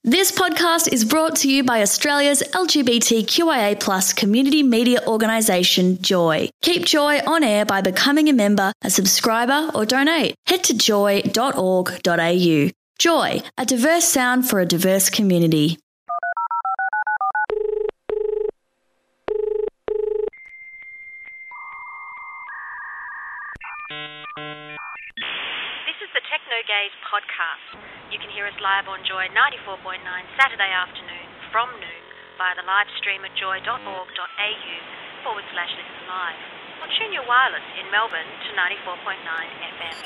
This podcast is brought to you by Australia's LGBTQIA+ community media organisation, Joy. Keep Joy on air by becoming a member, a subscriber or donate. Head to joy.org.au. Joy, a diverse sound for a diverse community. This is the Techno Gaze podcast. You can hear us live on Joy 94.9 Saturday afternoon from noon via the live stream at joy.org.au/listen live. Or tune your wireless in Melbourne to 94.9 FM.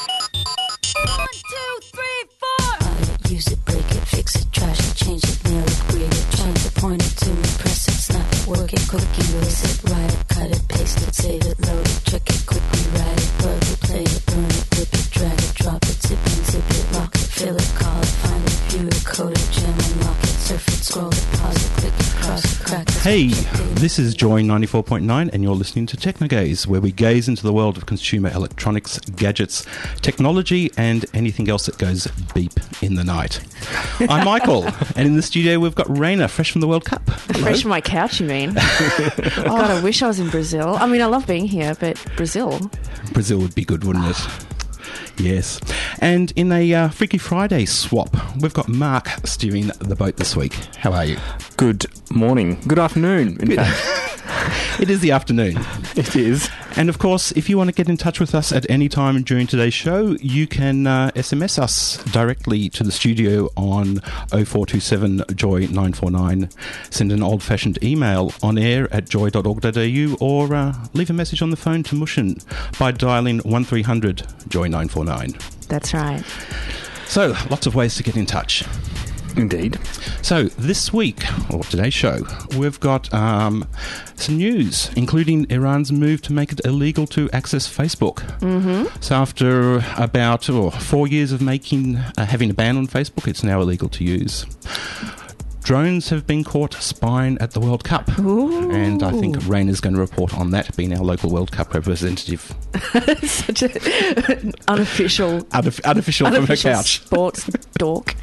1, 2, 3, 4. Use it, break it, fix it, trash it, change it, nail it, grade it, change it, point it to me, press it, snap it, work it, click it, erase it, write it, cut it, paste it, save it, load it, check it, quickly write it, plug it, play it, burn it, rip it, drag it, drop it, zip and zip it, lock it, fill it, call it, find it, view it, code it, jam and lock it, surf it, scroll it, pause it, click it, cross it, crack it. Hey, this is Joy 94.9 and you're listening to Technogaze, where we gaze into the world of consumer electronics, gadgets, technology and anything else that goes beep in the night. I'm Michael, and in the studio we've got Raina, fresh from the World Cup. Hello. Fresh from my couch, you mean? God, I wish I was in Brazil. I mean, I love being here, but Brazil would be good, wouldn't it? Yes. And in a Freaky Friday swap, we've got Mark steering the boat this week. How are you? Good morning. Good afternoon, in fact. It is the afternoon. It is. And of course, if you want to get in touch with us at any time during today's show, you can SMS us directly to the studio on 0427 Joy 949. Send an old-fashioned email on air at joy.org.au or leave a message on the phone to Mushin by dialing 1300 Joy 949. That's right. So, lots of ways to get in touch. Indeed. So, this week, or today's show, we've got some news, including Iran's move to make it illegal to access Facebook. Mm-hmm. So, after about 4 years of having a ban on Facebook, it's now illegal to use. Drones have been caught spying at the World Cup. Ooh. And I think Raina's going to report on that, being our local World Cup representative. Such an unofficial from her couch. Sports dork.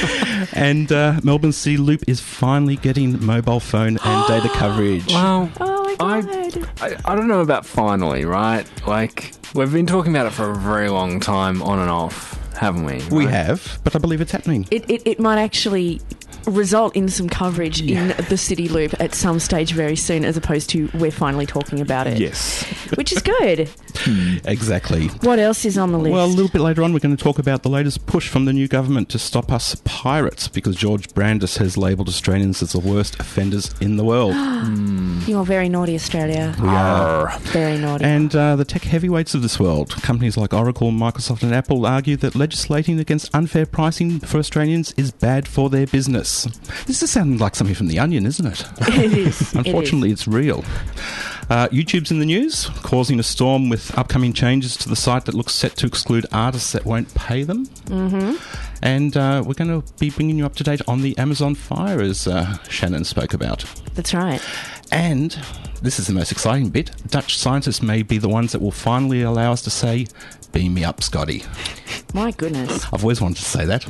And Melbourne City Loop is finally getting mobile phone and data coverage. Wow. Oh my God. I don't know about finally, right? Like, we've been talking about it for a very long time, on and off, haven't we? Right? We have, but I believe it's happening. It might actually result in some coverage in the City Loop at some stage very soon, as opposed to we're finally talking about it. Yes. Which is good. Exactly. What else is on the list? Well, a little bit later on, we're going to talk about the latest push from the new government to stop us pirates, because George Brandis has labelled Australians as the worst offenders in the world. You're very naughty, Australia. We are. Very naughty. And the tech heavyweights of this world, companies like Oracle, Microsoft and Apple, argue that legislating against unfair pricing for Australians is bad for their business. This is sounding like something from The Onion, isn't it? It is. Unfortunately, it's real. YouTube's in the news, causing a storm with upcoming changes to the site that looks set to exclude artists that won't pay them. Mm-hmm. And we're going to be bringing you up to date on the Amazon fire, as Shannon spoke about. That's right. And this is the most exciting bit. Dutch scientists may be the ones that will finally allow us to say, "Beam me up, Scotty." My goodness. I've always wanted to say that.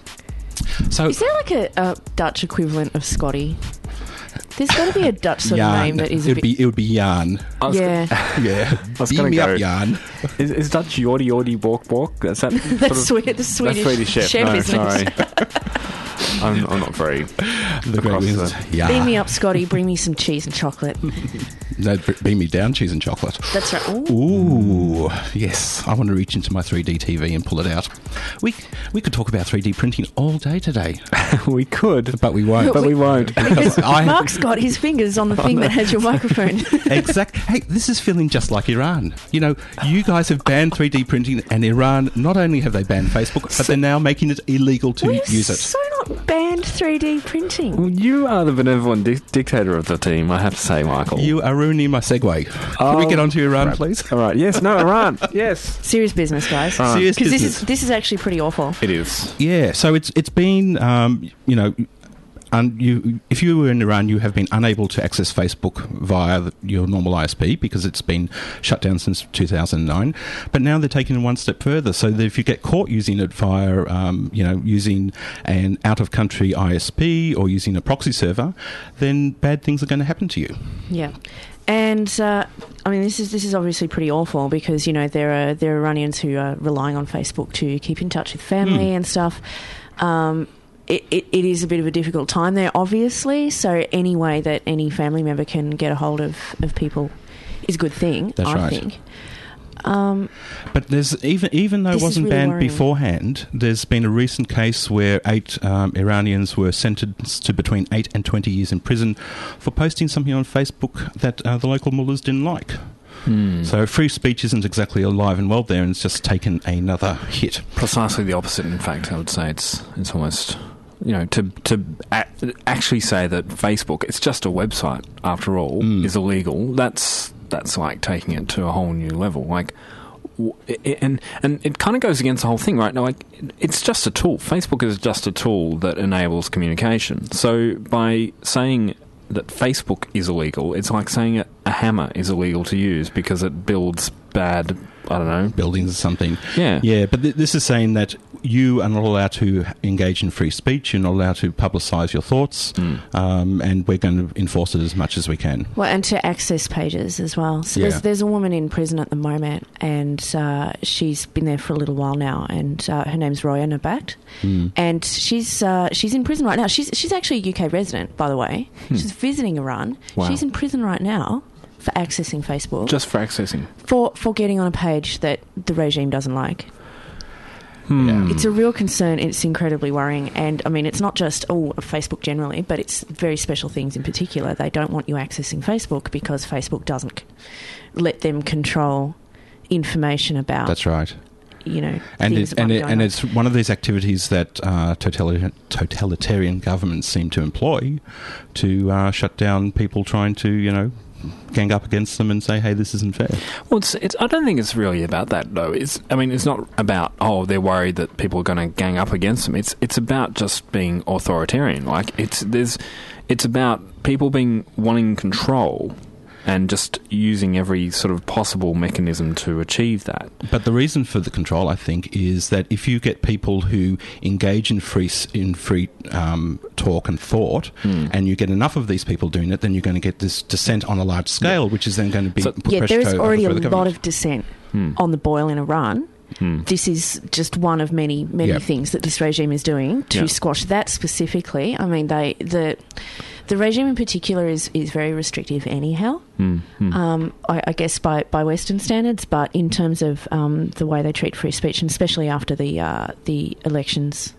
So, is there like a Dutch equivalent of Scotty? There's got to be a Dutch sort of name that is it would be Jan. Yeah. Yeah. Beam me up, Jan. Is Dutch Jordy Jordy Bork Bork? That's the Swedish chef, no, isn't sorry. it? I'm not very... The great wizard. Yeah. Beam me up, Scotty. Bring me some cheese and chocolate. No, beam me down, cheese and chocolate. That's right. Ooh, yes. I want to reach into my 3D TV and pull it out. We could talk about 3D printing all day today. We could. But we won't. We won't. Because Mark's got his fingers on the thing that has your microphone. Exactly. Hey, this is feeling just like Iran. You know, you guys have banned 3D printing, and Iran, not only have they banned Facebook, but they're now making it illegal to use it. So not banned 3D printing. Well, you are the benevolent dictator of the team, I have to say, Michael. You are ruining my segue. Can we get on to Iran, please? All right. Yes. No, Iran. Yes. Serious business, guys. Serious business. Because this is actually pretty awful. It is. Yeah. So it's been, if you were in Iran, you have been unable to access Facebook via your normal ISP because it's been shut down since 2009. But now they're taking it one step further, so that if you get caught using it via, using an out-of-country ISP or using a proxy server, then bad things are going to happen to you. Yeah. And this is obviously pretty awful because there are Iranians who are relying on Facebook to keep in touch with family and stuff. It is a bit of a difficult time there, obviously. So any way that any family member can get a hold of people is a good thing. That's I right. think. But there's even though it wasn't really banned worrying. beforehand, there's been a recent case where 8 Iranians were sentenced to between 8 and 20 years in prison for posting something on Facebook that the local mullahs didn't like. So free speech isn't exactly alive and well there, and it's just taken another hit. Precisely the opposite, in fact. I would say it's almost, to actually say that Facebook, it's just a website after all, is illegal. That's like taking it to a whole new level. Like, and it kind of goes against the whole thing, right? Now, like, it's just a tool. Facebook is just a tool that enables communication. So by saying that Facebook is illegal, it's like saying a hammer is illegal to use because it builds bad, I don't know, buildings or something. Yeah. But this is saying that you are not allowed to engage in free speech. You're not allowed to publicise your thoughts, and we're going to enforce it as much as we can. Well, and to access pages as well. So there's a woman in prison at the moment, and she's been there for a little while now, and her name's Roya Nabat, and she's in prison right now. She's actually a UK resident, by the way. She's visiting Iran. Wow. She's in prison right now for accessing Facebook. Just for accessing? For getting on a page that the regime doesn't like. Yeah. It's a real concern. It's incredibly worrying. And, it's not just, Facebook generally, but it's very special things in particular. They don't want you accessing Facebook because Facebook doesn't let them control information about... That's right. And it's one of these activities that totalitarian governments seem to employ to shut down people trying to, gang up against them and say, hey, this isn't fair. Well, it's I don't think it's really about that, though. It's not about, they're worried that people are going to gang up against them. It's about just being authoritarian. Like, it's about people wanting control and just using every sort of possible mechanism to achieve that. But the reason for the control, I think, is that if you get people who engage in free talk and thought, and you get enough of these people doing it, then you're going to get this dissent on a large scale, which is then going to be put pressure there's already a over the lot government. of dissent on the boil in Iran. This is just one of many things that this regime is doing to squash that specifically. The regime in particular is very restrictive anyhow, I guess by Western standards, but in terms of the way they treat free speech, and especially after the elections,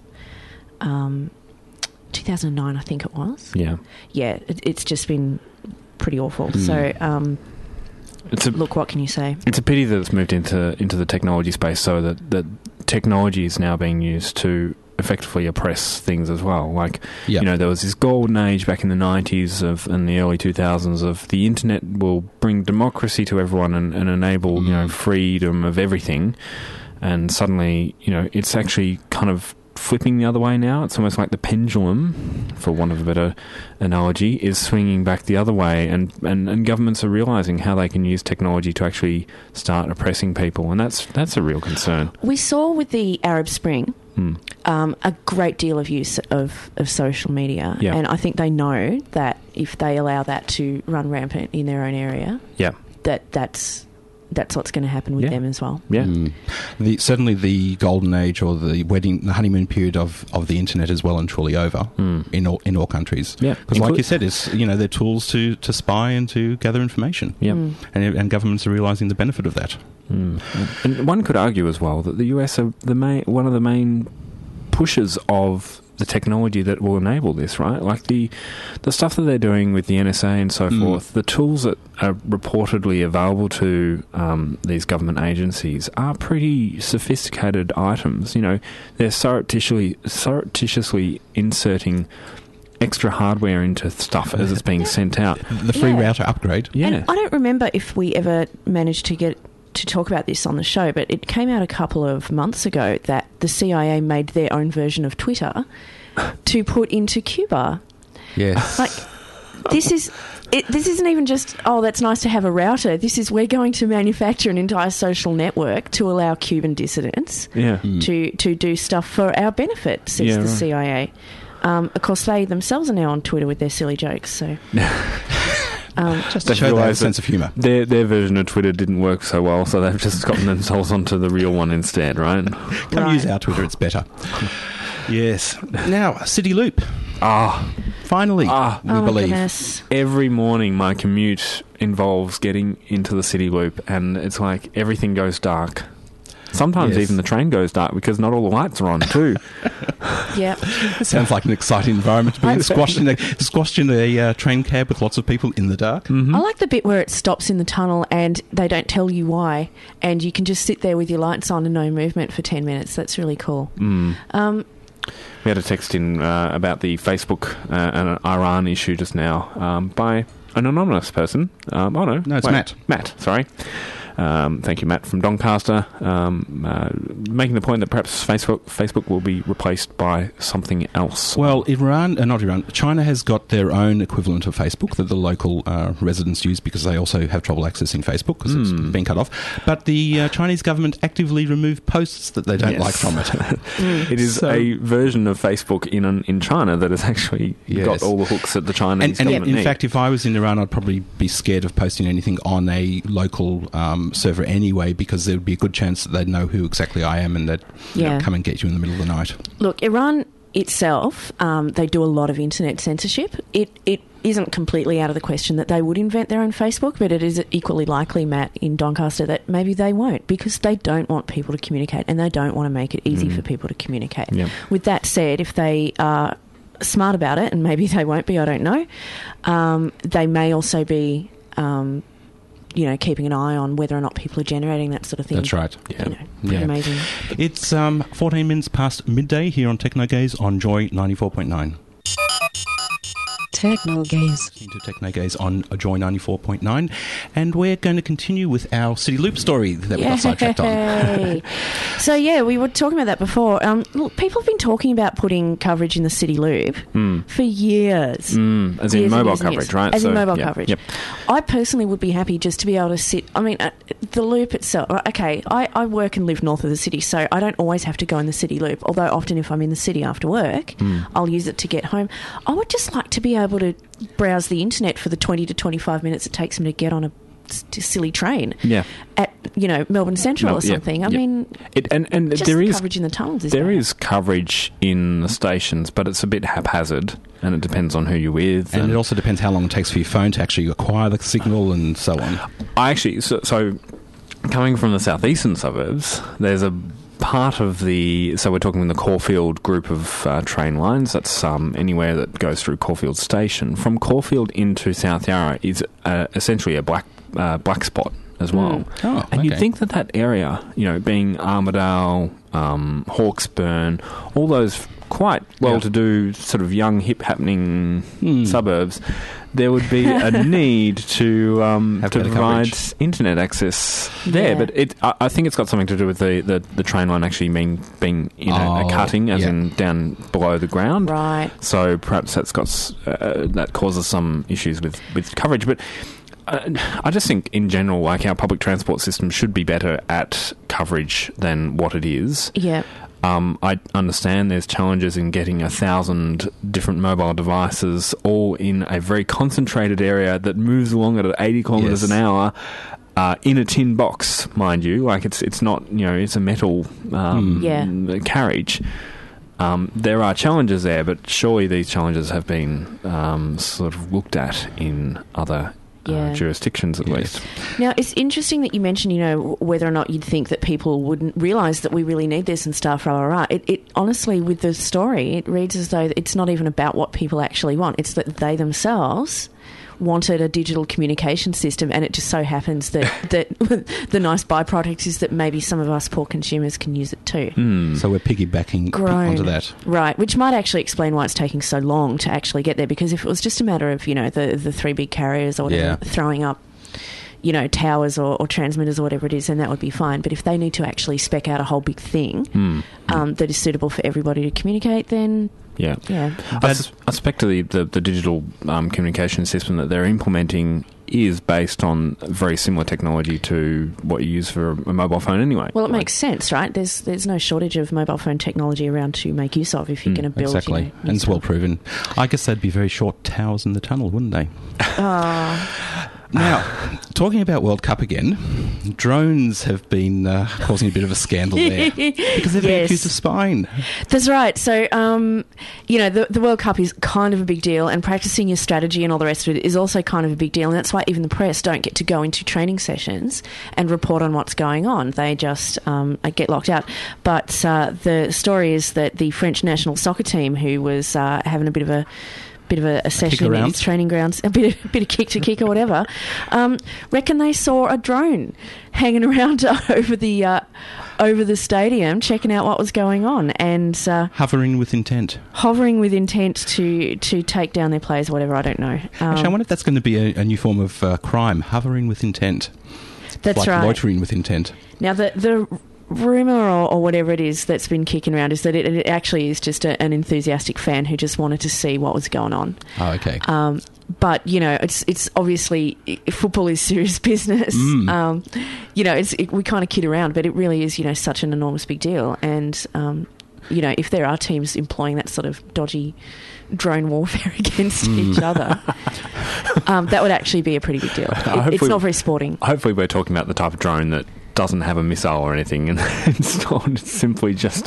2009 I think it was. Yeah, it's just been pretty awful. So look, what can you say? It's a pity that it's moved into the technology space, so that technology is now being used to effectively oppress things as well. Like, there was this golden age back in the 90s and the early 2000s of the internet will bring democracy to everyone and enable, freedom of everything. And suddenly, it's actually kind of flipping the other way now. It's almost like the pendulum, for want of a better analogy, is swinging back the other way, and governments are realising how they can use technology to actually start oppressing people, and that's a real concern. We saw with the Arab Spring a great deal of use of social media, and I think they know that if they allow that to run rampant in their own area, that's what's going to happen with them as well. Certainly the golden age or the honeymoon period of the internet is well and truly over in all countries. Because like you said, it's they're tools to spy and to gather information. And governments are realising the benefit of that. And one could argue as well that the US are one of the main pushers of the technology that will enable this, right? Like the stuff that they're doing with the NSA and so forth, the tools that are reportedly available to these government agencies are pretty sophisticated items. They're surreptitiously inserting extra hardware into stuff as it's being sent out. The free router upgrade. And I don't remember if we ever managed to get to talk about this on the show, but it came out a couple of months ago that the CIA made their own version of Twitter to put into Cuba. Yes. Like, this isn't even just, oh, that's nice to have a router. This is, we're going to manufacture an entire social network to allow Cuban dissidents to do stuff for our benefit, says the CIA. Of course, they themselves are now on Twitter with their silly jokes, so... just to show their sense of humour. Their version of Twitter didn't work so well, so they've just gotten themselves onto the real one instead, right? Come use our Twitter, it's better. Yes. Now, City Loop. Finally, we believe. Goodness. Every morning my commute involves getting into the City Loop, and it's like everything goes dark. Sometimes even the train goes dark because not all the lights are on too. Yeah. Sounds like an exciting environment to be in. Squashed in a train cab with lots of people in the dark. I like the bit where it stops in the tunnel and they don't tell you why, and you can just sit there with your lights on and no movement for 10 minutes. That's really cool. We had a text in about the Facebook and Iran issue just now by an anonymous person. No, it's Matt. Matt, sorry. Thank you, Matt, from Doncaster, making the point that perhaps Facebook will be replaced by something else. Well, China has got their own equivalent of Facebook that the local residents use because they also have trouble accessing Facebook because it's been cut off. But the Chinese government actively removed posts that they don't like from it. It is a version of Facebook in China that has actually got all the hooks that the Chinese government need. In fact, if I was in Iran, I'd probably be scared of posting anything on a local server anyway, because there would be a good chance that they'd know who exactly I am and they'd come and get you in the middle of the night. Look, Iran itself, they do a lot of internet censorship. It isn't completely out of the question that they would invent their own Facebook, but it is equally likely, Matt, in Doncaster, that maybe they won't, because they don't want people to communicate and they don't want to make it easy for people to communicate. Yep. With that said, if they are smart about it, and maybe they won't be, I don't know, they may also be... keeping an eye on whether or not people are generating that sort of thing. That's right. Pretty amazing. It's 14 minutes past midday here on Technogaze on Joy 94.9. Technogaze. Listening to Technogaze on Joy 94.9, and we're going to continue with our City Loop story that we got sidetracked on. So we were talking about that before. Look, people have been talking about putting coverage in the City Loop for years. As in mobile coverage, right? As in mobile coverage. Yep. I personally would be happy just to be able to sit... I mean, the Loop itself... Okay, I work and live north of the city, so I don't always have to go in the City Loop, although often if I'm in the city after work, I'll use it to get home. I would just like to be able to browse the internet for the 20 to 25 minutes it takes me to get on a silly train at Melbourne Central or something. I mean, and just there is coverage in the tunnels. There is coverage in the stations, but it's a bit haphazard, and it depends on who you're with, and it also depends how long it takes for your phone to actually acquire the signal and so on. I actually so coming from the southeastern suburbs, there's a part of so we're talking the Caulfield group of train lines. That's anywhere that goes through Caulfield Station. From Caulfield into South Yarra is essentially a black spot as well. And you'd think that area, being Armidale, Hawkesburn, all those quite well-to-do sort of young, hip-happening suburbs, there would be a need to provide internet access there. But I think it's got something to do with the train line actually being in a cutting, as in down below the ground. Right. So perhaps that's got that causes some issues with coverage. But I just think in general, like, our public transport system should be better at coverage than what it is. Yeah. I understand there's challenges in getting 1,000 different mobile devices all in a very concentrated area that moves along at 80 kilometres an hour in a tin box, mind you. Like, it's not, it's a metal carriage. There are challenges there, but surely these challenges have been sort of looked at in other jurisdictions at least. Now, it's interesting that you mentioned, whether or not you'd think that people wouldn't realise that we really need this and stuff, It honestly, with the story, it reads as though it's not even about what people actually want. It's that they themselves wanted a digital communication system, and it just so happens that the nice byproduct is that maybe some of us poor consumers can use it too. So we're piggybacking onto that. Right, which might actually explain why it's taking so long to actually get there, because if it was just a matter of, the three big carriers or whatever throwing up, towers or transmitters or whatever it is, then that would be fine. But if they need to actually spec out a whole big thing that is suitable for everybody to communicate, then Yeah. Yeah. I suspect the digital communication system that they're implementing is based on very similar technology to what you use for a mobile phone anyway. Well, it makes sense, right? There's no shortage of mobile phone technology around to make use of if you're going to build. Exactly, and it's well proven. I guess they'd be very short towers in the tunnel, wouldn't they? Now, talking about World Cup again, drones have been causing a bit of a scandal there because they've been accused of spying. That's right. So, the World Cup is kind of a big deal, and practicing your strategy and all the rest of it is also kind of a big deal, and that's why even the press don't get to go into training sessions and report on what's going on. They just get locked out. But the story is that the French national soccer team, who was having a bit of a session in its training grounds, a bit of kick to kick or whatever, reckon they saw a drone hanging around over the stadium, checking out what was going on, and hovering with intent to take down their players, whatever. I don't know. Actually, I wonder if that's going to be a new form of crime: hovering with intent. That's like right. Loitering with intent. Now the rumour or whatever it is that's been kicking around is that it actually is just an enthusiastic fan who just wanted to see what was going on. Oh, okay. But, it's obviously, football is serious business. We kind of kid around, but it really is, such an enormous big deal. And, if there are teams employing that sort of dodgy drone warfare against each other, that would actually be a pretty big deal. It's not very sporting. Hopefully we're talking about the type of drone that doesn't have a missile or anything and installed. It's simply just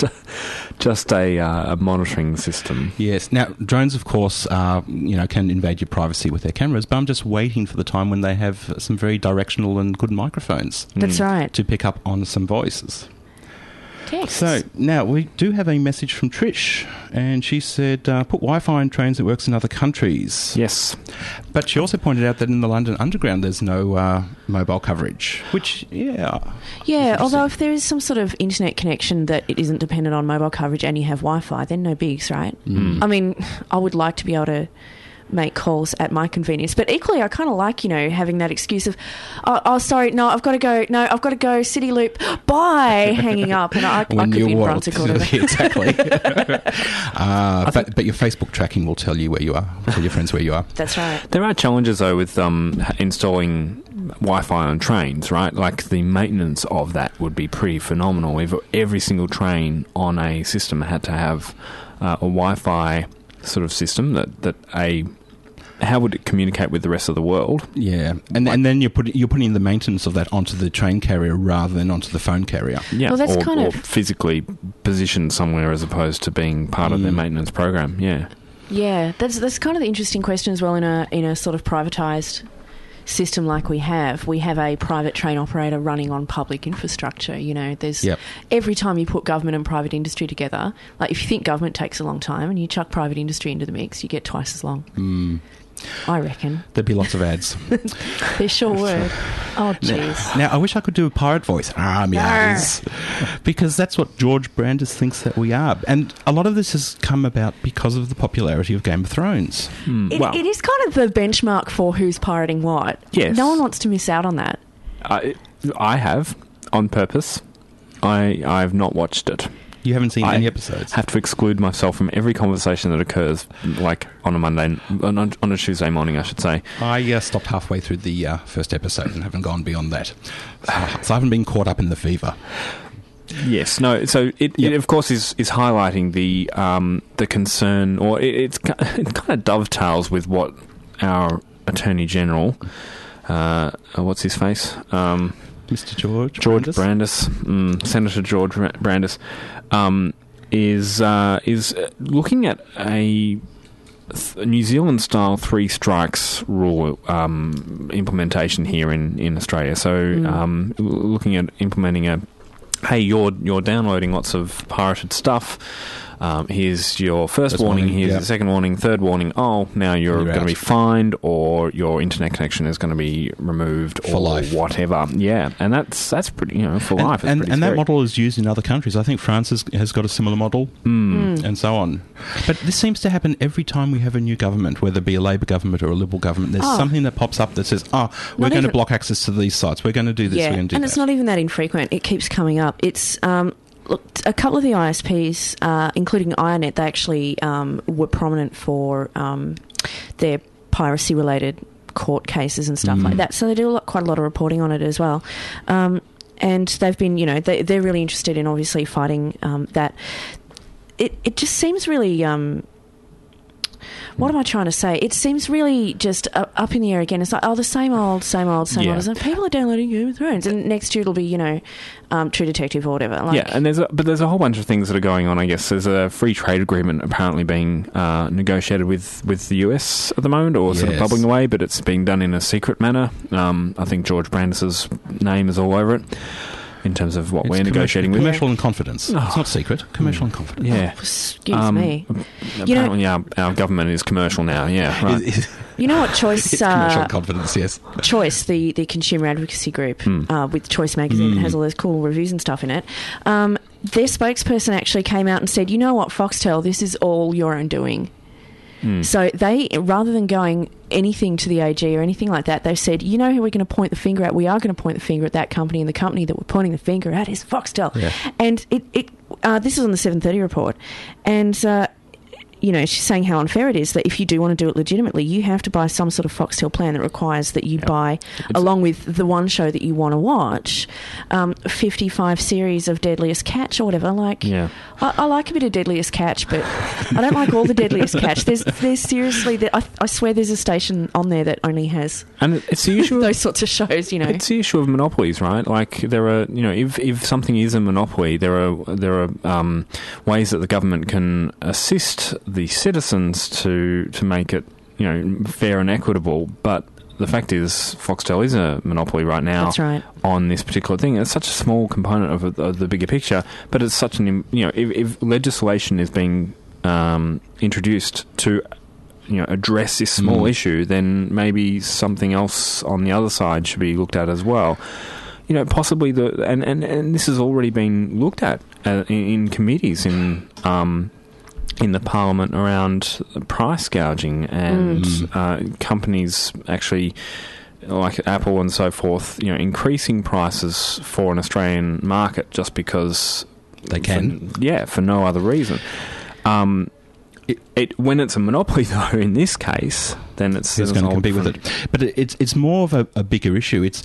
a monitoring system. Yes. Now, drones, of course, can invade your privacy with their cameras, but I'm just waiting for the time when they have some very directional and good microphones. That's right. To pick up on some voices. Texts. So, now, we do have a message from Trish, and she said, put Wi-Fi in trains that works in other countries. Yes. But she also pointed out that in the London Underground there's no mobile coverage, which, Yeah, although if there is some sort of internet connection that it isn't dependent on mobile coverage and you have Wi-Fi, then no bigs, right? I mean, I would like to be able to make calls at my convenience, but equally I kind of like having that excuse of sorry, I've got to go City Loop, bye, hanging up, and I could be in Brunswick or whatever. Exactly. But your Facebook tracking will tell you where you are, tell your friends where you are. That's right. There are challenges though with installing Wi-Fi on trains, right? Like the maintenance of that would be pretty phenomenal if every single train on a system had to have a Wi-Fi sort of system how would it communicate with the rest of the world? Yeah, and then you're putting the maintenance of that onto the train carrier rather than onto the phone carrier. Yeah, well, that's or physically positioned somewhere as opposed to being part of their maintenance program. Yeah, yeah, that's kind of the interesting question as well. In a sort of privatised system like we have a private train operator running on public infrastructure. There's every time you put government and private industry together, like if you think government takes a long time and you chuck private industry into the mix, you get twice as long. I reckon. There'd be lots of ads. There sure would. Oh, jeez. Now, I wish I could do a pirate voice. Yes. Because that's what George Brandis thinks that we are. And a lot of this has come about because of the popularity of Game of Thrones. It is kind of the benchmark for who's pirating what. Yes. No one wants to miss out on that. I have, on purpose. I've not watched it. You haven't seen any episodes? I have to exclude myself from every conversation that occurs, like on a Tuesday morning, I should say. I stopped halfway through the first episode and haven't gone beyond that. So I haven't been caught up in the fever. Yes, no. So it of course is highlighting the concern, or it kind of dovetails with what our Attorney General, what's his face, Mr. George Brandis, Senator George Brandis, is looking at a New Zealand style 3 strikes rule implementation here in Australia. So looking at implementing hey, you're downloading lots of pirated stuff. Here's your first warning, here's the second warning, third warning. Oh, now you're going to be fined, or your internet connection is going to be removed, for or life. Whatever. Yeah, and that's pretty, for life. It's and that model is used in other countries. I think France has got a similar model, and so on. But this seems to happen every time we have a new government, whether it be a Labor government or a Liberal government. There's something that pops up that says, we're going to block access to these sites. We're going to do this. We're going to do that. And it's not even that infrequent. It keeps coming up. It's look, a couple of the ISPs, including IONET, they actually were prominent for their piracy-related court cases and stuff like that. So they do quite a lot of reporting on it as well. And they've been, they're really interested in obviously fighting that. It just seems really... what am I trying to say? It seems really just up in the air again. It's like, the same old. It's like, people are downloading Game of Thrones, and next year it'll be, True Detective or whatever. And there's a whole bunch of things that are going on. I guess there's a free trade agreement apparently being negotiated with the US at the moment, or sort of bubbling away, but it's being done in a secret manner. I think George Brandis's name is all over it. In terms of what we're negotiating with. Commercial and confidence. It's not secret. Commercial and confidence. Yeah. Excuse me. Apparently our government is commercial now, yeah. Right. You know what Choice... It's commercial confidence, yes. Choice, the consumer advocacy group with Choice Magazine that has all those cool reviews and stuff in it, their spokesperson actually came out and said, you know what, Foxtel, this is all your own doing. So they, rather than going anything to the AG or anything like that, they've said, you know who we're going to point the finger at? We are going to point the finger at that company, and the company that we're pointing the finger at is Foxtel. Yeah. And this is on the 7:30 report. And she's saying how unfair it is that if you do want to do it legitimately, you have to buy some sort of Foxtel plan that requires that you buy, along with the one show that you want to watch, 55 series of Deadliest Catch or whatever. I like a bit of Deadliest Catch, but I don't like all the Deadliest Catch. There's seriously, I swear there's a station on there that only has it's the issue those sorts of shows, It's the issue of monopolies, right? Like there are, if something is a monopoly, there are ways that the government can assist the citizens to make it fair and equitable, but the fact is Foxtel is a monopoly right now. That's right. On this particular thing. It's such a small component of the bigger picture, but it's such an if legislation is being introduced to address this small issue, then maybe something else on the other side should be looked at as well. Possibly and this has already been looked at in committees in the Parliament around price gouging and companies actually, like Apple and so forth, increasing prices for an Australian market just because they can. For no other reason. When it's a monopoly, though, in this case, then it's going to compete with it. But it's more of a bigger issue. It's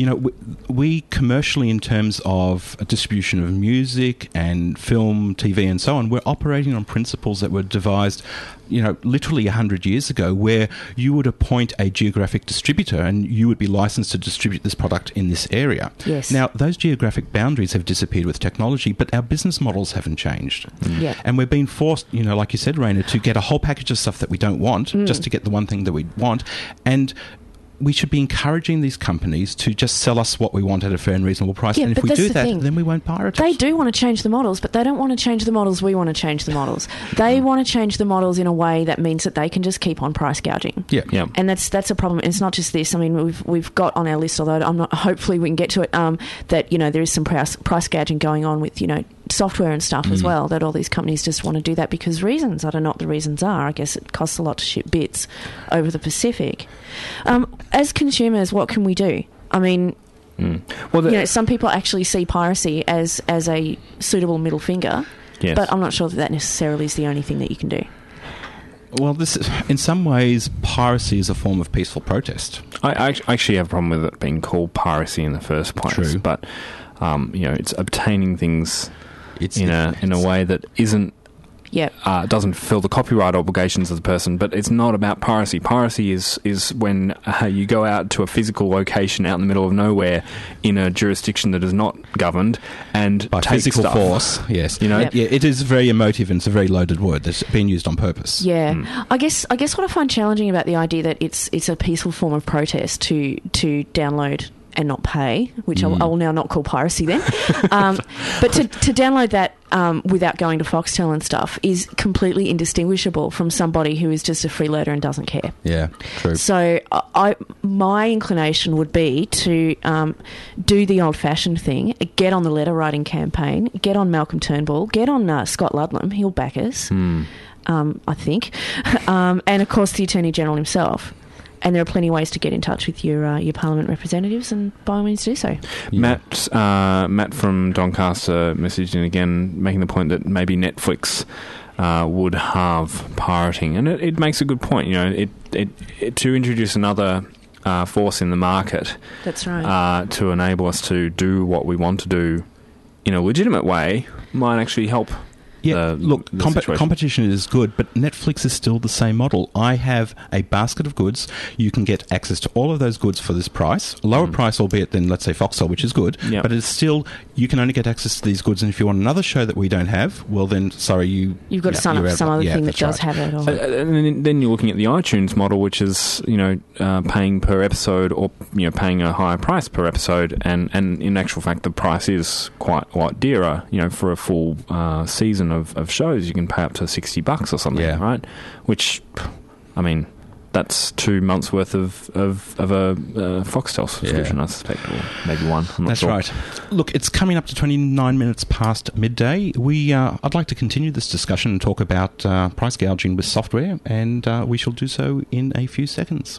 we commercially, in terms of distribution of music and film, TV, and so on, we're operating on principles that were devised, literally 100 years ago, where you would appoint a geographic distributor and you would be licensed to distribute this product in this area. Yes. Now, those geographic boundaries have disappeared with technology, but our business models haven't changed. Yeah. And we're being forced, like you said, Raina, to get a whole package of stuff that we don't want just to get the one thing that we want. And we should be encouraging these companies to just sell us what we want at a fair and reasonable price. Yeah, and if we do that, then we won't pirate it. They do want to change the models, but they don't want to change the models we want to change the models. They want to change the models in a way that means that they can just keep on price gouging. Yeah. And that's a problem. And it's not just this. I mean, we've got on our list, although I'm not. Hopefully, we can get to it. That there is some price gouging going on with software and stuff as well. That all these companies just want to do that because reasons. I don't know what the reasons are. I guess it costs a lot to ship bits over the Pacific. As consumers, what can we do? I mean, some people actually see piracy as a suitable middle finger, but I'm not sure that necessarily is the only thing that you can do. Well, in some ways, piracy is a form of peaceful protest. I actually have a problem with it being called piracy in the first place. True. But it's obtaining things in a way that isn't. Doesn't fulfill the copyright obligations of the person, but it's not about piracy. Piracy is when you go out to a physical location out in the middle of nowhere in a jurisdiction that is not governed and by take physical stuff. force. Yes, it is very emotive and it's a very loaded word that's been used on purpose. Yeah, I guess what I find challenging about the idea that it's a peaceful form of protest to download and not pay, which I will now not call piracy then. But to download that without going to Foxtel and stuff is completely indistinguishable from somebody who is just a freeloader and doesn't care. Yeah, true. So my inclination would be to do the old-fashioned thing, get on the letter writing campaign, get on Malcolm Turnbull, get on Scott Ludlam, he'll back us, I think, and of course the Attorney General himself. And there are plenty of ways to get in touch with your Parliament representatives, and by all means do so. Yeah. Matt from Doncaster messaged in again, making the point that maybe Netflix would halve pirating, and it makes a good point. You know, it to introduce another force in the market. That's right. To enable us to do what we want to do in a legitimate way might actually help. Yeah, look, competition is good, but Netflix is still the same model. I have a basket of goods. You can get access to all of those goods for this price. A lower price, albeit than, let's say, Foxtel, which is good. Yep. But it's still, you can only get access to these goods, and if you want another show that we don't have, well then, sorry, you've got to sign up for some other thing that does have it. Or and then you're looking at the iTunes model, which is, paying per episode, or, paying a higher price per episode, and in actual fact, the price is quite a lot dearer, for a full season of shows. You can pay up to $60 or something, right? Which, I mean, that's 2 months worth of a Foxtel subscription, I suspect, or maybe one. I'm not sure. That's right. Look, it's coming up to 29 minutes past midday. I'd like to continue this discussion and talk about price gouging with software, and we shall do so in a few seconds.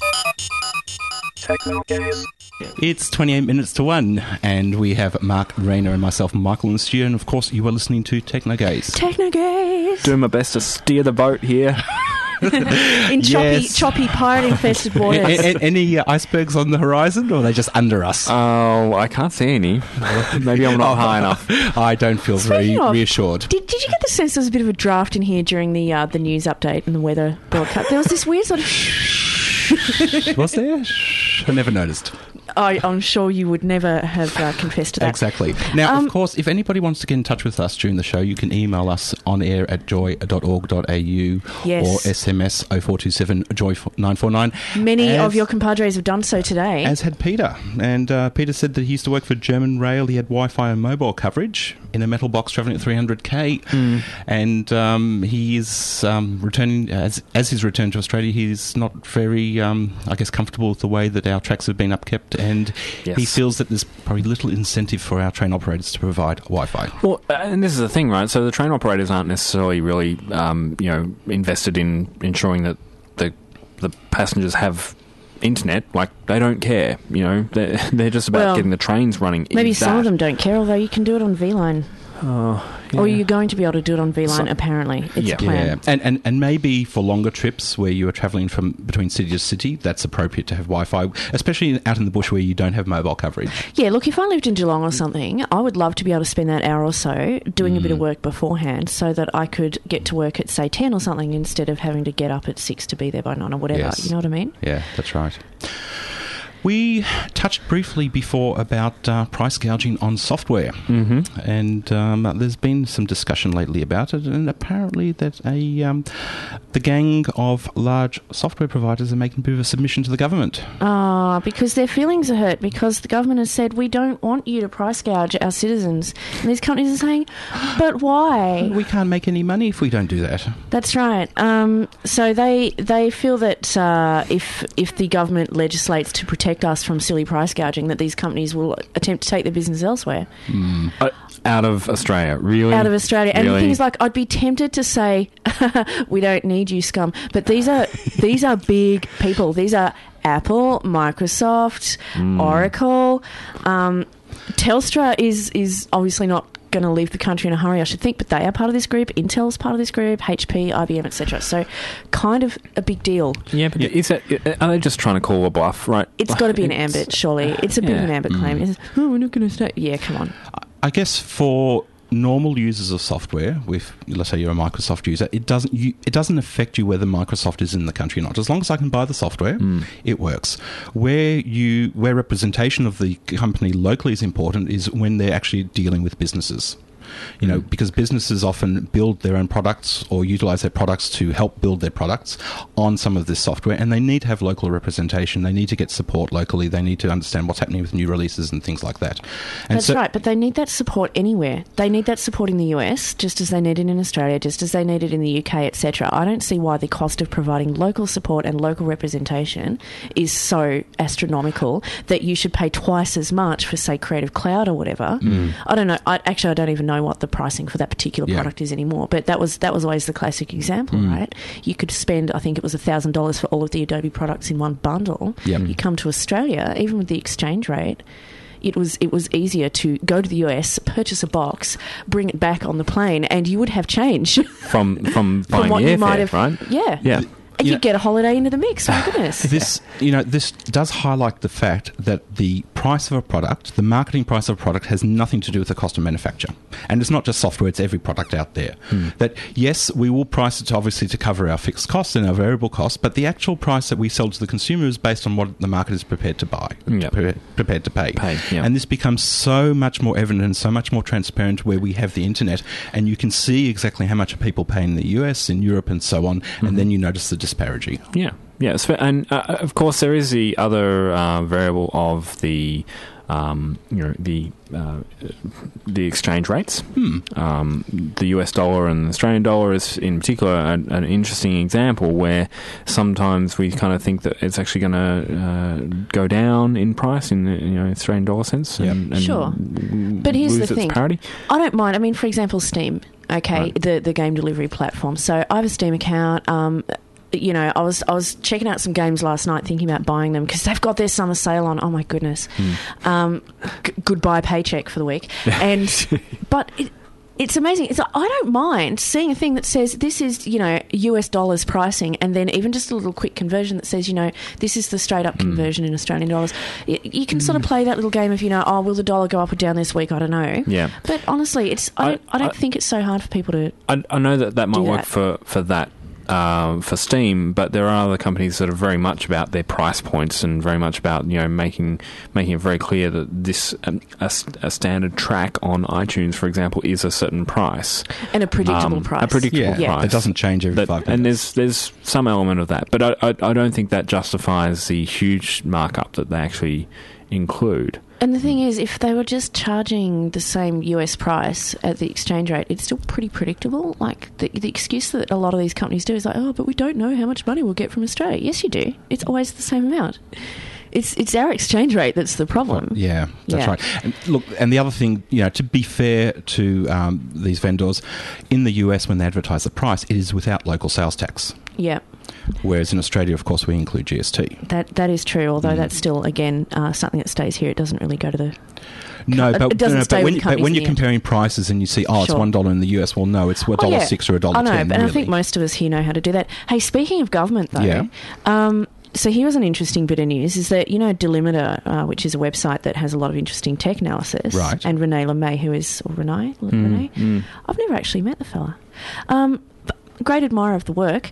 It's 28 minutes to 1, and we have Mark Rayner and myself, Michael, in the studio, and of course you are listening to Technogaze. Technogaze! Doing my best to steer the boat here. In choppy pirate-infested waters. Any icebergs on the horizon, or are they just under us? Oh, I can't see any. Maybe I'm not high enough. I don't feel very reassured. Did you get the sense there was a bit of a draft in here during the news update and the weather broadcast? There was this weird sort of... Was there? I never noticed. I'm sure you would never have confessed to that. Exactly. Now, of course, if anybody wants to get in touch with us during the show, you can email us on air at joy.org.au or SMS 0427 joy 949. Many of your compadres have done so today. As had Peter. And Peter said that he used to work for German Rail. He had Wi-Fi and mobile coverage in a metal box travelling at 300k. And he is returning, as he's returned to Australia, he's not very, comfortable with the way that our tracks have been upkept. And he feels that there's probably little incentive for our train operators to provide Wi-Fi. Well, and this is the thing, right? So the train operators aren't necessarily really, invested in ensuring that the passengers have internet. Like, they don't care. They're just about getting the trains running. Maybe some of them don't care, although you can do it on V-Line. Or you're going to be able to do it on V-Line, apparently. It's a plan. Yeah. And maybe for longer trips where you are travelling from between city to city, that's appropriate to have Wi-Fi, especially out in the bush where you don't have mobile coverage. Yeah, look, if I lived in Geelong or something, I would love to be able to spend that hour or so doing a bit of work beforehand so that I could get to work at, say, 10 or something instead of having to get up at 6 to be there by 9 or whatever. Yes. You know what I mean? Yeah, that's right. We touched briefly before about price gouging on software, and there's been some discussion lately about it, and apparently that the gang of large software providers are making a bit of a submission to the government. Because their feelings are hurt, because the government has said, we don't want you to price gouge our citizens. And these companies are saying, but why? We can't make any money if we don't do that. That's right. So they feel that if the government legislates to protect us from silly price gouging, that these companies will attempt to take their business elsewhere. Out of Australia, really? Out of Australia. And the thing is, like, I'd be tempted to say, we don't need you, scum. But these are big people. These are Apple, Microsoft, Oracle. Telstra is obviously not going to leave the country in a hurry, I should think, but they are part of this group. Intel's part of this group, HP, IBM, etc. So kind of a big deal. Yeah, but are they just trying to call a bluff, right? It's got to be an ambit, surely. It's a bit of an ambit claim. It's, we're not going to stay. Yeah, come on. I guess for normal users of software, with, let's say you're a Microsoft user, it doesn't affect you whether Microsoft is in the country or not. As long as I can buy the software, it works. Where representation of the company locally is important is when they're actually dealing with businesses. Because businesses often build their own products or utilize their products to help build their products on some of this software, and they need to have local representation. They need to get support locally. They need to understand what's happening with new releases and things like that. And that's right, but they need that support anywhere. They need that support in the US, just as they need it in Australia, just as they need it in the UK, etc. I don't see why the cost of providing local support and local representation is so astronomical that you should pay twice as much for, say, Creative Cloud or whatever. I don't know. I don't even know know what the pricing for that particular product is anymore. But that was always the classic example, right? You could spend, I think it was $1,000 for all of the Adobe products in one bundle. You come to Australia, even with the exchange rate, it was easier to go to the US, purchase a box, bring it back on the plane, and you would have change from buying what the you might airfare, have, right? Yeah. And you get a holiday into the mix, my goodness. This does highlight the fact that the price of a product, the marketing price of a product, has nothing to do with the cost of manufacture. And it's not just software, it's every product out there. That, yes, we will price it obviously to cover our fixed costs and our variable costs, but the actual price that we sell to the consumer is based on what the market is prepared to buy, prepared to pay. And this becomes so much more evident and so much more transparent where we have the internet, and you can see exactly how much people pay in the US, in Europe, and so on, and then you notice the disparity. And of course there is the other variable of the the exchange rates. The US dollar and the Australian dollar is in particular an interesting example where sometimes we kind of think that it's actually going to go down in price in the Australian dollar sense. And sure, but here's the thing: parity. I don't mind. I mean, for example, Steam. Okay, right. the game delivery platform. So I have a Steam account. I was checking out some games last night, thinking about buying them because they've got their summer sale on. Oh my goodness! Goodbye paycheck for the week. But it's amazing. It's like, I don't mind seeing a thing that says this is US dollars pricing, and then even just a little quick conversion that says this is the straight up conversion in Australian dollars. You can sort of play that little game of will the dollar go up or down this week? I don't know. Yeah. But honestly, I don't think it's so hard for people to. I know that might work for that. For Steam, but there are other companies that are very much about their price points and very much about making it very clear that this a standard track on iTunes, for example, is a certain price and a predictable price. A predictable price. It doesn't change every 5 minutes. And there's some element of that, but I don't think that justifies the huge markup that they actually include. And the thing is, if they were just charging the same US price at the exchange rate, it's still pretty predictable. Like, the excuse that a lot of these companies do is like, but we don't know how much money we'll get from Australia. Yes, you do. It's always the same amount. It's our exchange rate that's the problem. Yeah, that's right. And look, and the other thing, to be fair to these vendors, in the US, when they advertise the price, it is without local sales tax. Yeah. Whereas in Australia, of course, we include GST. That is true, although that's still, again, something that stays here. It doesn't really go to the... No, but when you're comparing prices and you see, it's $1 in the US, well, no, it's $1.06 or $1.10. I know, but really. I think most of us here know how to do that. Hey, speaking of government, though, so here was an interesting bit of news, is that, Delimiter, which is a website that has a lot of interesting tech analysis, right. And Renee LeMay, who is... Or Renee? I've never actually met the fella. Great admirer of the work,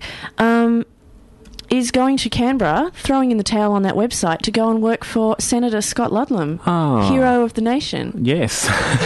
is going to Canberra, throwing in the towel on that website to go and work for Senator Scott Ludlam, hero of the nation. Yes.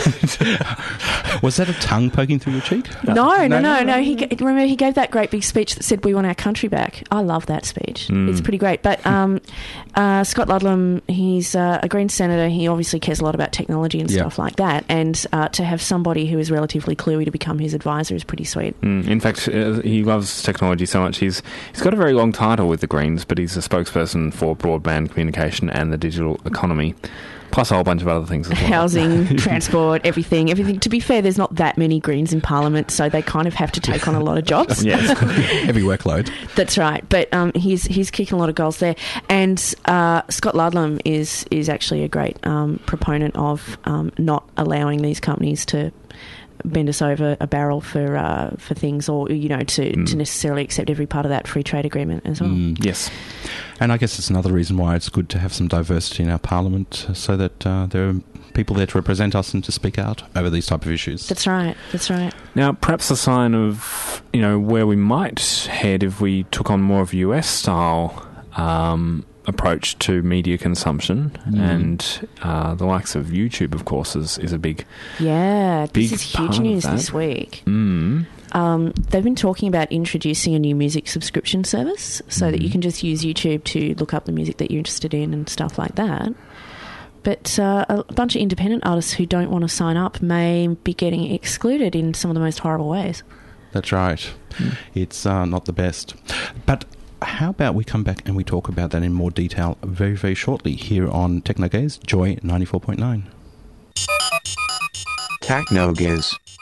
Was that a tongue poking through your cheek? No. Remember, he gave that great big speech that said, "We want our country back." I love that speech. It's pretty great. But Scott Ludlam, he's a Green senator. He obviously cares a lot about technology and stuff like that. And to have somebody who is relatively cluey to become his advisor is pretty sweet. In fact, he loves technology so much. He's got a very long title with the Greens, but he's a spokesperson for broadband communication and the digital economy, plus a whole bunch of other things as well. Housing, transport, everything. To be fair, there's not that many Greens in Parliament, so they kind of have to take on a lot of jobs. Yes. Heavy workload. That's right. But he's kicking a lot of goals there. And Scott Ludlam is actually a great proponent of not allowing these companies to bend us over a barrel for things, or to necessarily accept every part of that free trade agreement as well. Yes, and I guess it's another reason why it's good to have some diversity in our parliament, so that there are people there to represent us and to speak out over these type of issues. That's right. Now, perhaps a sign of where we might head if we took on more of a US style approach to media consumption, and the likes of YouTube, of course, is a big this is huge news this week. They've been talking about introducing a new music subscription service so that you can just use YouTube to look up the music that you're interested in and stuff like that. But a bunch of independent artists who don't want to sign up may be getting excluded in some of the most horrible ways. That's right. It's not the best. But how about we come back and we talk about that in more detail very, very shortly here on Technogaze, Joy 94.9. Technogaze.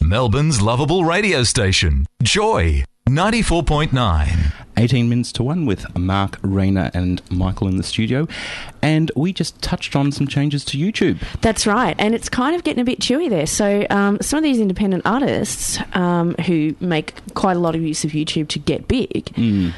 Melbourne's lovable radio station, Joy 94.9. 18 minutes to 1 with Mark, Raina and Michael in the studio. And we just touched on some changes to YouTube. That's right. And it's kind of getting a bit chewy there. So some of these independent artists who make quite a lot of use of YouTube to get big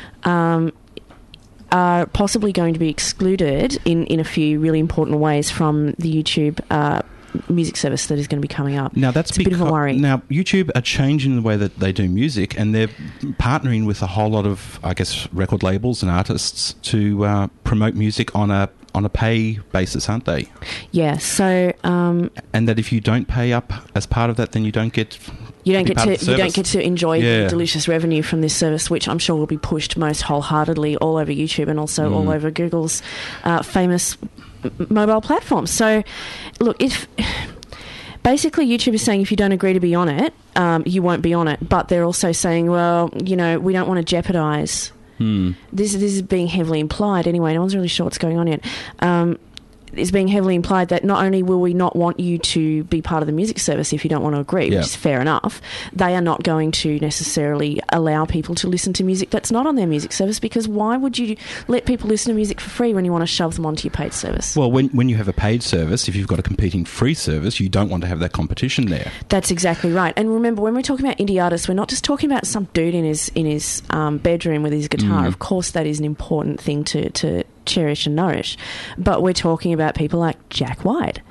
are possibly going to be excluded in a few really important ways from the YouTube music service that is going to be coming up. Now that's a bit of a worry. Now YouTube are changing the way that they do music, and they're partnering with a whole lot of, I guess, record labels and artists to promote music on a pay basis, aren't they? Yeah. So and that if you don't pay up as part of that, then you don't get to enjoy the delicious revenue from this service, which I'm sure will be pushed most wholeheartedly all over YouTube and also all over Google's famous mobile platform. So, look, if basically YouTube is saying if you don't agree to be on it, you won't be on it. But they're also saying, well, we don't want to jeopardise. This is being heavily implied anyway. No one's really sure what's going on yet. Is being heavily implied that not only will we not want you to be part of the music service if you don't want to agree, which is fair enough, they are not going to necessarily allow people to listen to music that's not on their music service, because why would you let people listen to music for free when you want to shove them onto your paid service? Well, when you have a paid service, if you've got a competing free service, you don't want to have that competition there. That's exactly right. And remember, when we're talking about indie artists, we're not just talking about some dude in his bedroom with his guitar. Of course, that is an important thing to cherish and nourish, but we're talking about people like Jack White,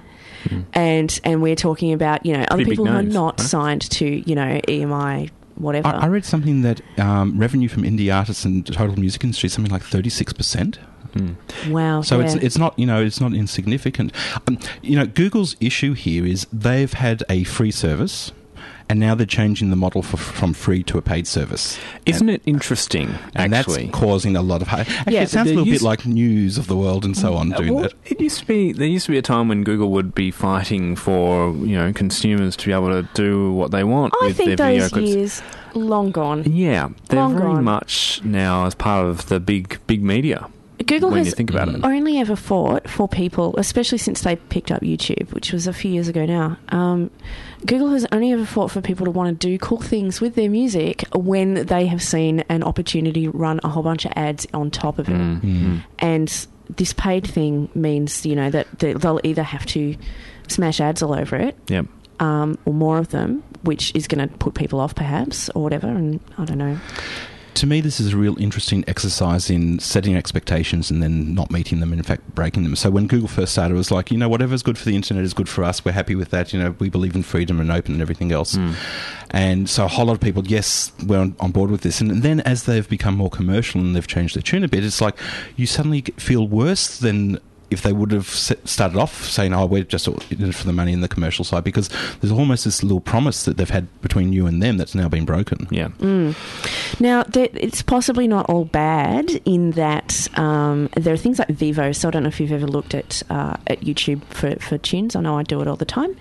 and we're talking about other people who are not signed to EMI, whatever. I read something that revenue from indie artists and the total music industry is something like 36%. Wow! So it's not it's not insignificant. Google's issue here is they've had a free service, and now they're changing the model from free to a paid service. Isn't it interesting, and actually? That's causing a lot of... it sounds a little bit like News of the World and so on doing that. There used to be a time when Google would be fighting for, consumers to be able to do what they want with their video clips. I think those years long gone. Yeah, they're very much now as part of the big media. Google when has you think about it. Only ever fought for people, especially since they picked up YouTube, which was a few years ago now. Google has only ever fought for people to want to do cool things with their music when they have seen an opportunity to run a whole bunch of ads on top of it. And this paid thing means, that they'll either have to smash ads all over it, or more of them, which is going to put people off perhaps, or whatever, and I don't know. To me, this is a real interesting exercise in setting expectations and then not meeting them and, in fact, breaking them. So when Google first started, it was like, whatever's good for the internet is good for us. We're happy with that. We believe in freedom and open and everything else. And so a whole lot of people, yes, we're on board with this. And then as they've become more commercial and they've changed their tune a bit, it's like you suddenly feel worse than if they would have started off saying, we're just in it for the money in the commercial side, because there's almost this little promise that they've had between you and them that's now been broken. Yeah. Now, it's possibly not all bad in that there are things like Vivo. So I don't know if you've ever looked at YouTube for tunes. I know I do it all the time.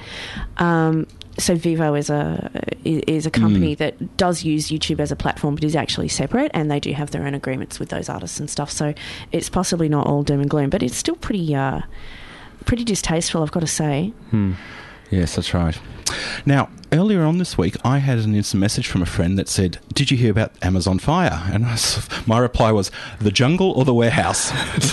So Vivo is a company that does use YouTube as a platform, but is actually separate, and they do have their own agreements with those artists and stuff. So it's possibly not all doom and gloom, but it's still pretty distasteful, I've got to say. Yes, that's right. Now, earlier on this week, I had an instant message from a friend that said, "Did you hear about Amazon Fire?" And my reply was, "The jungle or the warehouse?"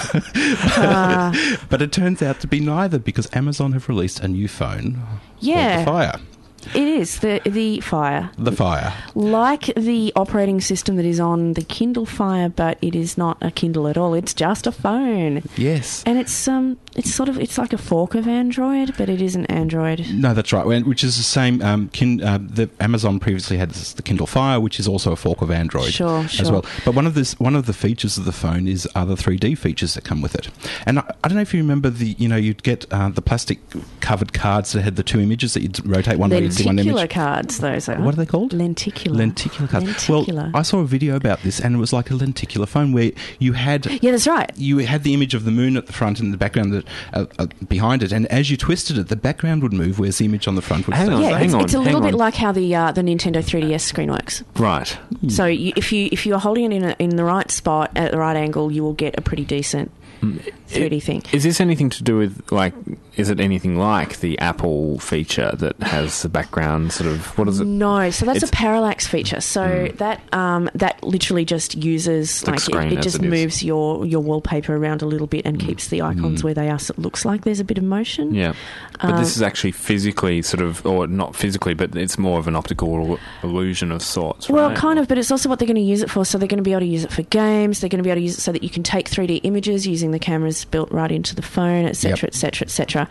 But it turns out to be neither, because Amazon have released a new phone called the Fire. It is the Fire. The Fire. Like the operating system that is on the Kindle Fire, but it is not a Kindle at all. It's just a phone. Yes. And it's like a fork of Android, but it isn't Android. No, that's right. Which is the same. The Amazon previously had the Kindle Fire, which is also a fork of Android as well. But one of the features of the phone is other 3D features that come with it. And I don't know if you remember you'd get the plastic covered cards that had the two images that you'd rotate one way. Lenticular cards, those are. What are they called? Lenticular cards. Well, I saw a video about this, and it was like a lenticular phone where you had... Yeah, that's right. You had the image of the moon at the front and the background behind it, and as you twisted it, the background would move, whereas the image on the front would stay. It's a little bit like how the Nintendo 3DS screen works. Right. So if you are holding it in the right spot at the right angle, you will get a pretty decent 3D thing. Is this anything to do with, like, is it anything like the Apple feature that has the background sort of, what is it? No, so that's a parallax feature. So that literally just uses, the screen it just moves your wallpaper around a little bit and keeps the icons where they are, so it looks like there's a bit of motion. Yeah. But this is actually physically sort of, or not physically, but it's more of an optical illusion of sorts, right? Well, kind of, but it's also what they're going to use it for. So they're going to be able to use it for games. They're going to be able to use it so that you can take 3D images using the cameras built right into the phone, etc., etc., etc.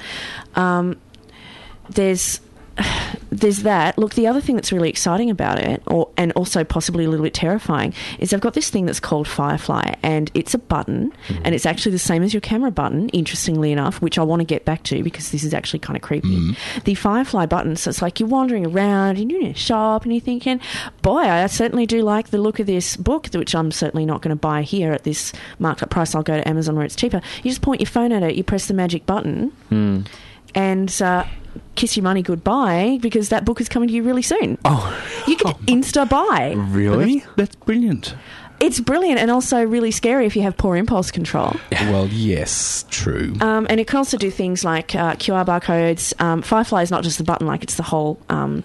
There's that. Look, the other thing that's really exciting about it, and also possibly a little bit terrifying, is I've got this thing that's called Firefly, and it's a button, and it's actually the same as your camera button, interestingly enough, which I want to get back to because this is actually kind of creepy. The Firefly button, so it's like you're wandering around and you're in a shop and you're thinking, boy, I certainly do like the look of this book, which I'm certainly not going to buy here at this marked up price. I'll go to Amazon where it's cheaper. You just point your phone at it, you press the magic button, and kiss your money goodbye, because that book is coming to you really soon. You can insta-buy. Really? That's brilliant. It's brilliant, and also really scary if you have poor impulse control. Well, yes, true. And it can also do things like QR barcodes. Firefly is not just the button, like it's the whole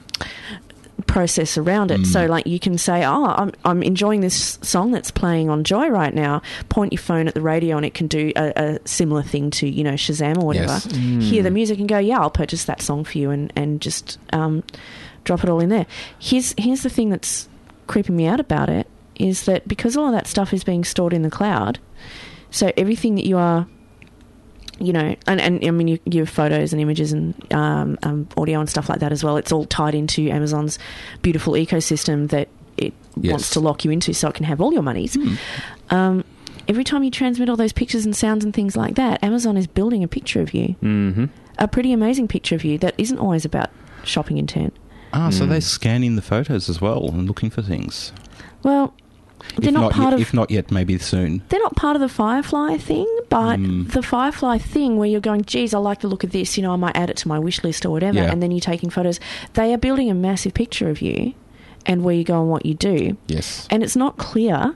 process around it. So like you can say, I'm enjoying this song that's playing on Joy right now, point your phone at the radio and it can do a similar thing to, you know, Shazam or whatever. Yes. Hear the music and go, yeah, I'll purchase that song for you, and just drop it all in there. Here's the thing that's creeping me out about it, is that because all of that stuff is being stored in the cloud, so everything that you are, you know, and I mean, you have photos and images and audio and stuff like that as well. It's all tied into Amazon's beautiful ecosystem that it wants to lock you into so it can have all your monies. Every time you transmit all those pictures and sounds and things like that, Amazon is building a picture of you. A pretty amazing picture of you that isn't always about shopping intent. So they're scanning the photos as well and looking for things. Well, they're not part of... If not yet, maybe soon. They're not part of the Firefly thing, but the Firefly thing where you're going, geez, I like the look of this, you know, I might add it to my wish list or whatever, and then you're taking photos. They are building a massive picture of you and where you go and what you do. Yes. And it's not clear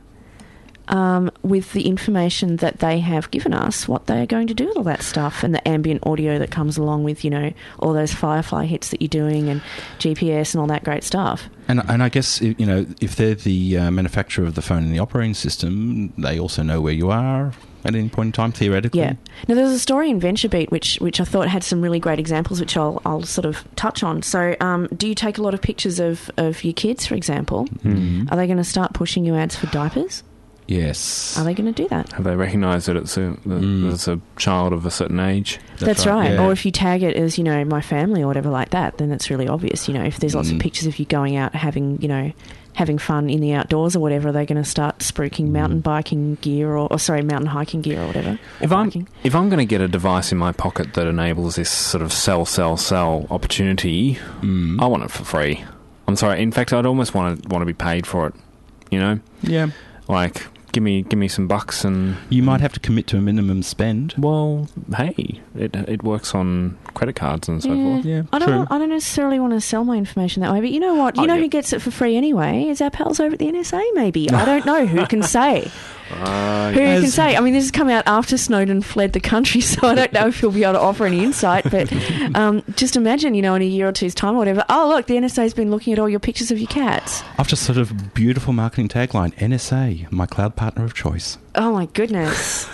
with the information that they have given us what they are going to do with all that stuff and the ambient audio that comes along with, you know, all those Firefly hits that you're doing and GPS and all that great stuff. And I guess, you know, if they're the manufacturer of the phone and the operating system, they also know where you are at any point in time, theoretically. Yeah. Now, there's a story in VentureBeat which I thought had some really great examples, which I'll sort of touch on. So, do you take a lot of pictures of your kids, for example? Are they going to start pushing you ads for diapers? Yes. Are they going to do that? Have they recognised that it's a child of a certain age? That's right. Yeah. Or if you tag it as, you know, my family or whatever like that, then it's really obvious. You know, if there's lots of pictures of you going out having fun in the outdoors or whatever, they're going to start spruiking mountain biking gear or mountain hiking gear or whatever. If I'm going to get a device in my pocket that enables this sort of sell opportunity, I want it for free. I'm sorry. In fact, I'd almost want to be paid for it. You know? Yeah. Like, give me some bucks and... You might have to commit to a minimum spend. Well, hey, it works on credit cards and so forth. Yeah, I don't necessarily want to sell my information that way, but you know what? Who gets it for free anyway? Is our pals over at the NSA, maybe? I don't know. Who can say? Who can say? I mean, this has come out after Snowden fled the country, so I don't know if he'll be able to offer any insight, but just imagine, you know, in a year or two's time or whatever, oh, look, the NSA's been looking at all your pictures of your cats. After sort of beautiful marketing tagline, NSA, my cloud partner of choice. Oh, my goodness.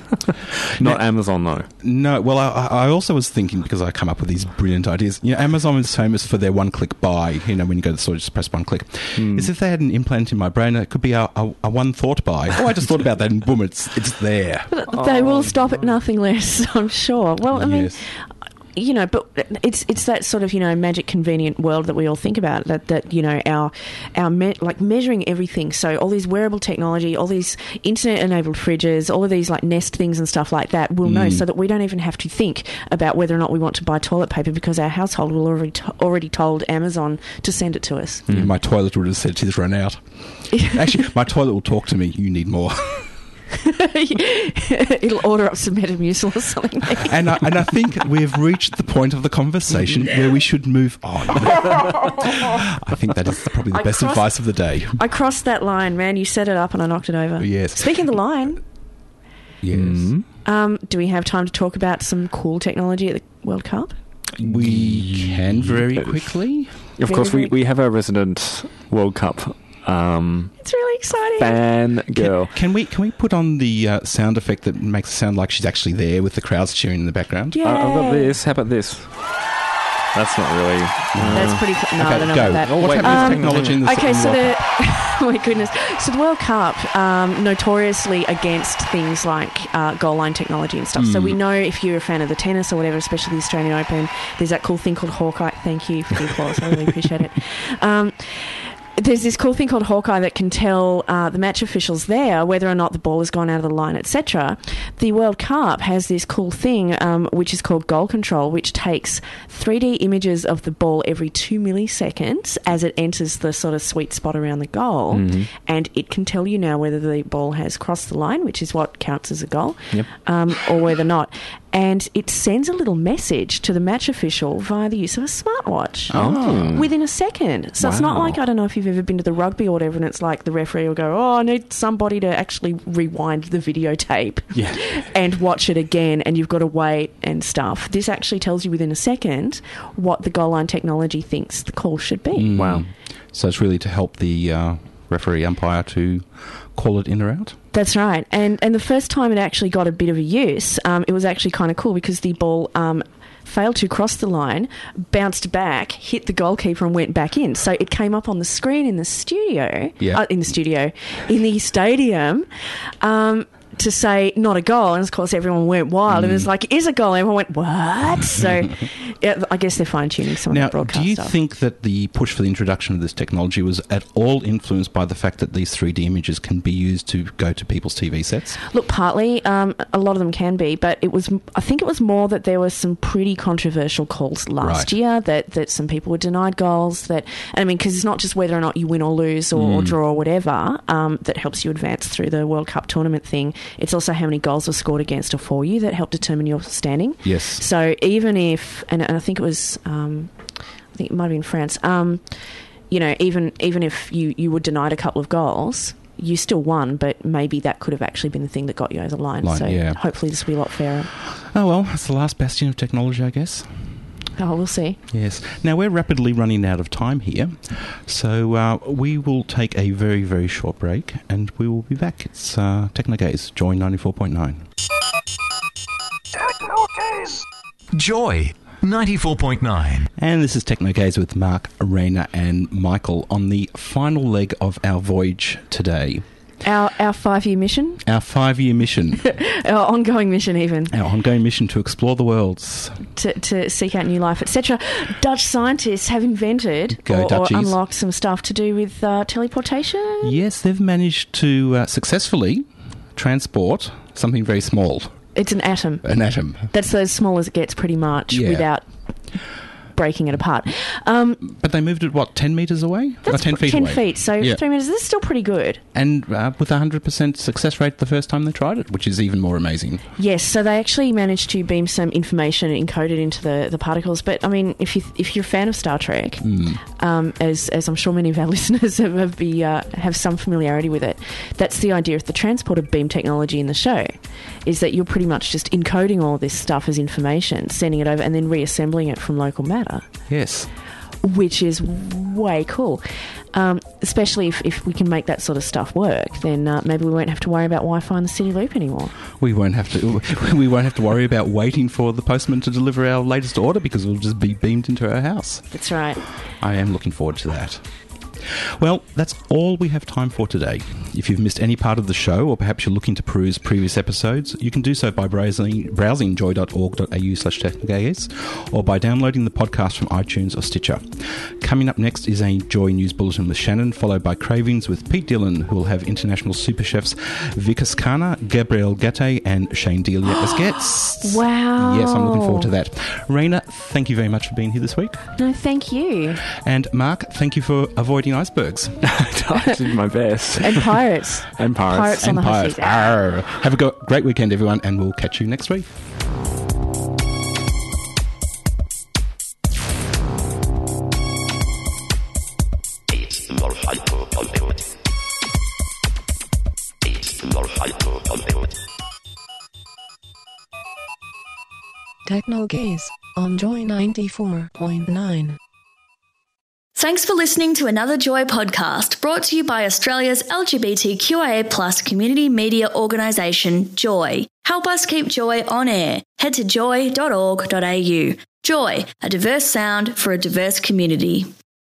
Not Amazon, though. No, well, I also was thinking, because I come up with these brilliant ideas, you know, Amazon is famous for their one-click buy, you know, when you go to the store, just press one click. As if they had an implant in my brain, it could be a one-thought buy. Oh, I just thought about that, and boom, it's there. They will stop at nothing less, I'm sure. Well, I mean... You know, but it's that sort of, you know, magic convenient world that we all think about, that you know, our like measuring everything. So all these wearable technology, all these internet-enabled fridges, all of these like Nest things and stuff like that, we'll know, so that we don't even have to think about whether or not we want to buy toilet paper, because our household will already told Amazon to send it to us. My toilet would have said, "It's run out." Actually, my toilet will talk to me. You need more. It'll order up some Metamucil or something. And I think we've reached the point of the conversation where we should move on. I think that is probably the best advice of the day. I crossed that line, man. You set it up and I knocked it over. Yes. Speaking of the line, Yes. Do we have time to talk about some cool technology at the World Cup? We can very quickly. Of course, we have our resident World Cup it's really exciting. fan girl. Can we put on the sound effect that makes it sound like she's actually there with the crowds cheering in the background? Yeah. I've got this. How about this? That's not really... That's pretty cool. No, Okay, I don't know go. about that. What's happening with technology in the Okay, so World Cup? oh my goodness. So the World Cup, notoriously against things like goal line technology and stuff. So we know if you're a fan of the tennis or whatever, especially the Australian Open, there's that cool thing called Hawkeye. Thank you for the applause. I really appreciate it. There's this cool thing called Hawkeye that can tell the match officials there whether or not the ball has gone out of the line, etc. The World Cup has this cool thing which is called goal control, which takes 3D images of the ball every 2 milliseconds as it enters the sort of sweet spot around the goal, and it can tell you now whether the ball has crossed the line, which is what counts as a goal, or whether not. And it sends a little message to the match official via the use of a smartwatch within a second. So it's not like, I don't know if you've ever been to the rugby or whatever, and it's like the referee will go, I need somebody to actually rewind the videotape and watch it again, and you've got to wait and stuff. This actually tells you within a second what the goal line technology thinks the call should be. Wow. So it's really to help the referee umpire to call it in or out? That's right. And the first time it actually got a bit of a use, it was actually kind of cool because the ball failed to cross the line, bounced back, hit the goalkeeper and went back in. So it came up on the screen in the studio, in the stadium, to say not a goal, and of course everyone went wild and it was like, is a goal, and everyone went, what? So I guess they're fine-tuning some of the broadcast stuff. Do you think that the push for the introduction of this technology was at all influenced by the fact that these 3D images can be used to go to people's TV sets? Look, partly, a lot of them can be, but I think it was more that there were some pretty controversial calls last year that some people were denied goals, because it's not just whether or not you win or lose or draw or whatever that helps you advance through the World Cup tournament thing. It's also how many goals were scored against or for you that help determine your standing. Yes. So even if, and I think it was, I think it might have been France, even if you were denied a couple of goals, you still won, but maybe that could have actually been the thing that got you over the line. Hopefully this will be a lot fairer. Oh, well, that's the last bastion of technology, I guess. Oh, we'll see. Yes. Now, we're rapidly running out of time here, so we will take a very, very short break, and we will be back. It's Technogaze, Joy 94.9. Technogaze. Joy 94.9. And this is Technogaze with Mark, Raina and Michael on the final leg of our voyage today. Our 5-year mission? Our 5-year mission. Our ongoing mission, even. Our ongoing mission to explore the worlds. To seek out new life, etc. Dutch scientists have invented or unlocked some stuff to do with teleportation. Yes, they've managed to successfully transport something very small. It's an atom. An atom. That's as small as it gets, pretty much, without breaking it apart. But they moved it, 10 metres away? That's 10 feet 10 away. feet, so 3 metres. This is still pretty good. And with a 100% success rate the first time they tried it, which is even more amazing. Yes, so they actually managed to beam some information encoded into the particles. But, I mean, if you're a fan of Star Trek, as I'm sure many of our listeners have some familiarity with it, that's the idea of the transporter beam technology in the show, is that you're pretty much just encoding all this stuff as information, sending it over, and then reassembling it from local matter. Yes. Which is way cool. Especially if we can make that sort of stuff work, then maybe we won't have to worry about Wi-Fi in the City Loop anymore. We won't have to worry about waiting for the postman to deliver our latest order because it'll just be beamed into our house. That's right. I am looking forward to that. Well, that's all we have time for today. If you've missed any part of the show, or perhaps you're looking to peruse previous episodes, you can do so by browsing joy.org.au/technogaze, or by downloading the podcast from iTunes or Stitcher. Coming up next is a Joy News Bulletin with Shannon, followed by Cravings with Pete Dillon, who will have international super chefs Vikas Khanna, Gabriel Gatte and Shane Delia as guests. Wow. Yes, I'm looking forward to that. Raina, thank you very much for being here this week. No, thank you. And Mark, thank you for avoiding icebergs. I did my best. And pirates. And pirates. Pirates on the high seas. Have a great weekend, everyone, and we'll catch you next week. Techno Gaze on Joy 94.9. Thanks for listening to another Joy podcast brought to you by Australia's LGBTQIA+ community media organisation, Joy. Help us keep Joy on air. Head to joy.org.au. Joy, a diverse sound for a diverse community.